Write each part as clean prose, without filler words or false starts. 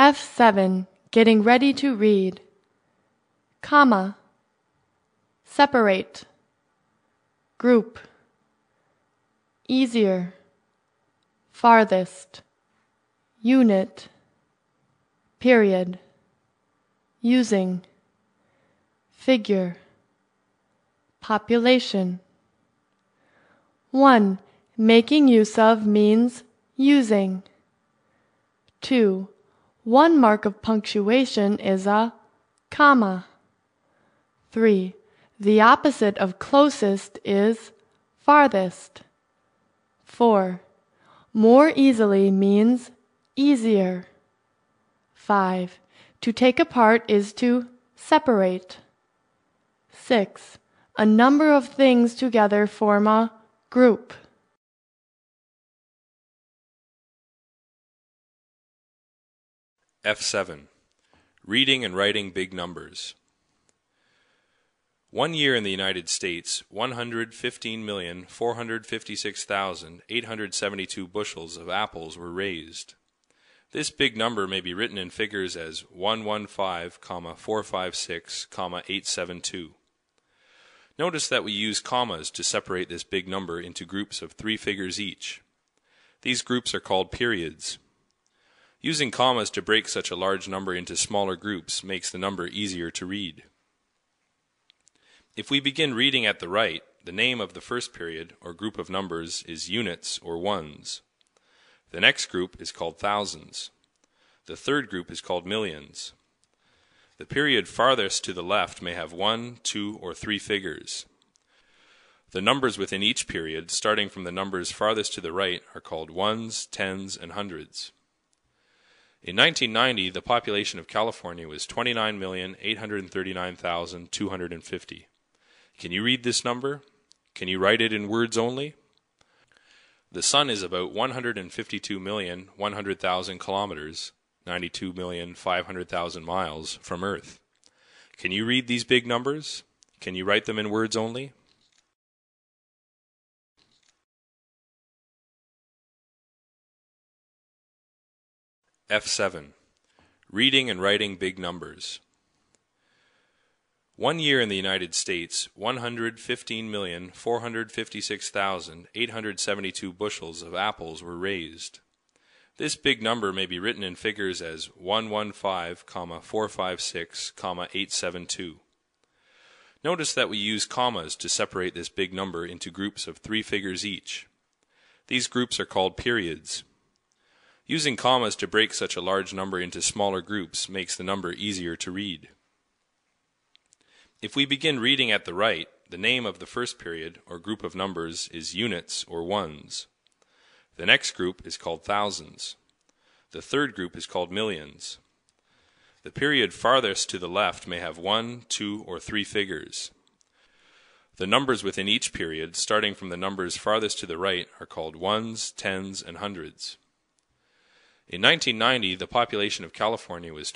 F7, getting ready to read. Comma. Separate. Group. Easier. Farthest. Unit. Period. Using. Figure. Population. 1. Making use of means using. 2. One mark of punctuation is a comma. 3. The opposite of closest is farthest. 4. More easily means easier. 5. To take apart is to separate. 6. A number of things together form a group. F7. Reading and writing big numbers. 1 year in the United States, 115,456,872 bushels of apples were raised. This big number may be written in figures as 115,456,872. Notice that we use commas to separate this big number into groups of 3 figures each. These groups are called periods. Using commas to break such a large number into smaller groups makes the number easier to read. If we begin reading at the right, the name of the first period or group of numbers is units or ones. The next group is called thousands. The third group is called millions. The period farthest to the left may have 1, 2, or 3 figures. The numbers within each period, starting from the numbers farthest to the right, are called ones, tens, and hundreds. In 1990, the population of California was 29,839,250. Can you read this number? Can you write it in words only? The Sun is about 152,100,000 kilometers, 92,500,000 miles from Earth. Can you read these big numbers? Can you write them in words only? F7. Reading and writing big numbers. 1 year in the United States, 115,456,872 bushels of apples were raised. This big number may be written in figures as 115,456,872. Notice that we use commas to separate this big number into groups of 3 figures each. These groups are called periods. Using commas to break such a large number into smaller groups makes the number easier to read. If we begin reading at the right, the name of the first period or group of numbers is units or ones. The next group is called thousands. The third group is called millions. The period farthest to the left may have 1, 2, or 3 figures. The numbers within each period, starting from the numbers farthest to the right, are called ones, tens, and hundreds. In 1990, the population of California was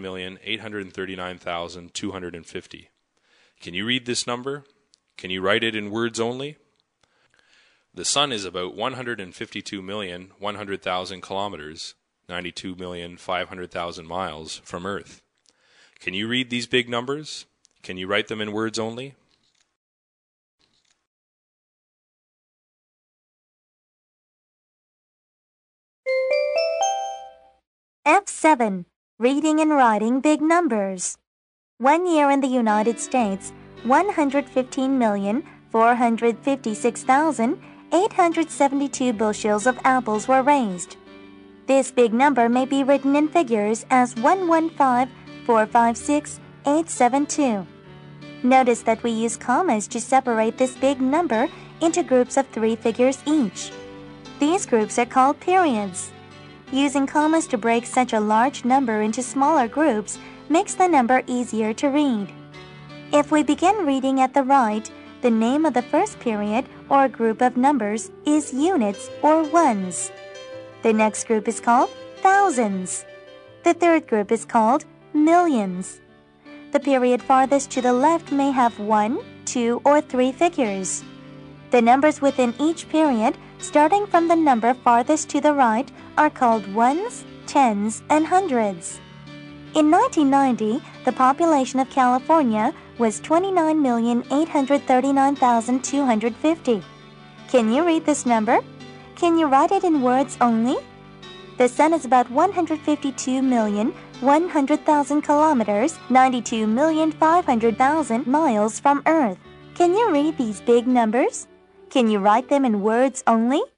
29,839,250. Can you read this number? Can you write it in words only? The Sun is about 152,100,000 kilometers, 92,500,000 miles from Earth. Can you read these big numbers? Can you write them in words only? F7. Reading and writing big numbers. 1 year in the United States, 115,456,872 bushels of apples were raised. This big number may be written in figures as 115,456,872. Notice that we use commas to separate this big number into groups of 3 figures each. These groups are called periods. Using commas to break such a large number into smaller groups makes the number easier to read. If we begin reading at the right, the name of the first period or group of numbers is units or ones. The next group is called thousands. The third group is called millions. The period farthest to the left may have 1, 2, or 3 figures. The numbers within each period, starting from the number farthest to the right, are called ones, tens, and hundreds. In 1990, the population of California was 29,839,250. Can you read this number? Can you write it in words only? The sun is about 152,100,000 kilometers, 92,500,000 miles from Earth. Can you read these big numbers? Can you write them in words only?